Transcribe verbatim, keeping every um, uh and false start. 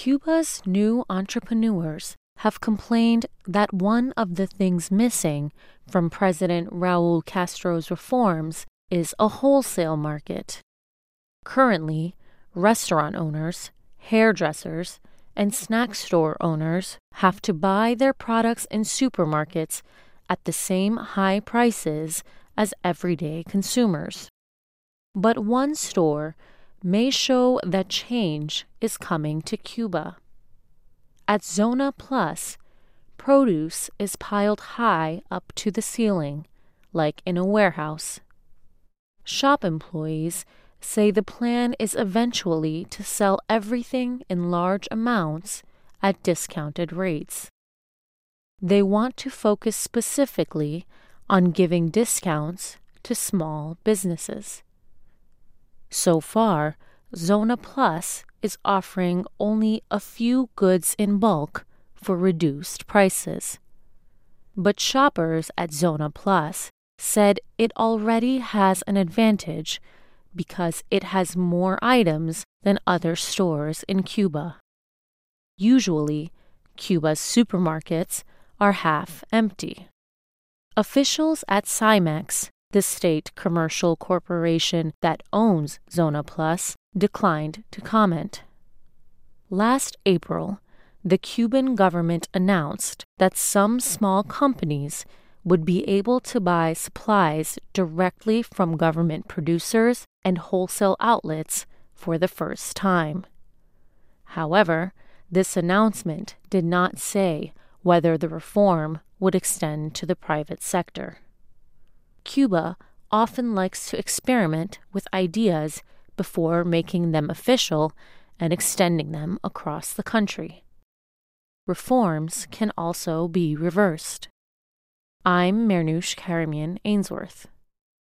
Cuba's new entrepreneurs have complained that one of the things missing from President Raul Castro's reforms is a wholesale market. Currently, restaurant owners, hairdressers, and snack store owners have to buy their products in supermarkets at the same high prices as everyday consumers. But one store may show that change is coming to Cuba. At Zona Plus, produce is piled high up to the ceiling, like in a warehouse. Shop employees say the plan is eventually to sell everything in large amounts at discounted rates. They want to focus specifically on giving discounts to small businesses. So far, Zona Plus is offering only a few goods in bulk for reduced prices. But shoppers at Zona Plus said it already has an advantage because it has more items than other stores in Cuba. Usually, Cuba's supermarkets are half empty. Officials at Cimex, the state commercial corporation that owns Zona Plus, declined to comment. Last April, the Cuban government announced that some small companies would be able to buy supplies directly from government producers and wholesale outlets for the first time. However, this announcement did not say whether the reform would extend to the private sector. Cuba often likes to experiment with ideas before making them official and extending them across the country. Reforms can also be reversed. I'm Marnoush Karamian Ainsworth.